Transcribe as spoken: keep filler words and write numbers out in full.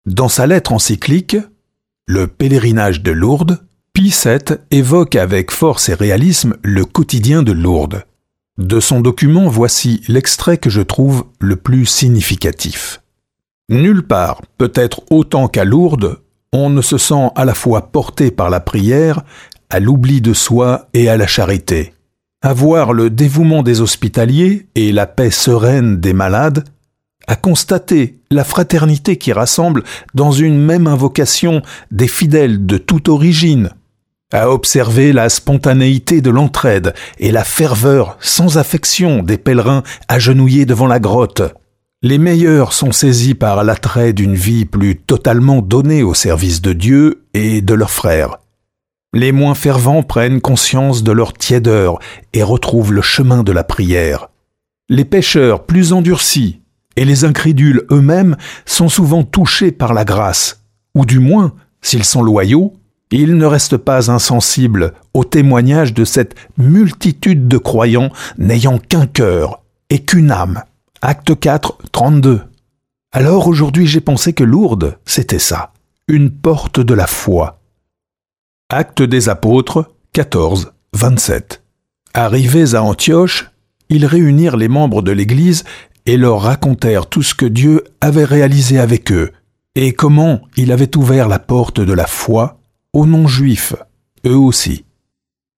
Dans sa lettre encyclique, Le pèlerinage de Lourdes, Pie sept évoque avec force et réalisme le quotidien de Lourdes. De son document, voici l'extrait que je trouve le plus significatif. Nulle part, peut-être autant qu'à Lourdes, on ne se sent à la fois porté par la prière, à l'oubli de soi et à la charité. À voir le dévouement des hospitaliers et la paix sereine des malades, à constater la fraternité qui rassemble dans une même invocation des fidèles de toute origine, à observer la spontanéité de l'entraide et la ferveur sans affection des pèlerins agenouillés devant la grotte. Les meilleurs sont saisis par l'attrait d'une vie plus totalement donnée au service de Dieu et de leurs frères. Les moins fervents prennent conscience de leur tiédeur et retrouvent le chemin de la prière. Les pécheurs plus endurcis et les incrédules eux-mêmes sont souvent touchés par la grâce, ou du moins, s'ils sont loyaux, ils ne restent pas insensibles au témoignage de cette multitude de croyants n'ayant qu'un cœur et qu'une âme. Acte quatre, trente-deux. Alors aujourd'hui j'ai pensé que Lourdes, c'était ça, une porte de la foi. Actes des apôtres, quatorze, vingt-sept. Arrivés à Antioche, ils réunirent les membres de l'Église et leur racontèrent tout ce que Dieu avait réalisé avec eux, et comment il avait ouvert la porte de la foi aux non-juifs, eux aussi.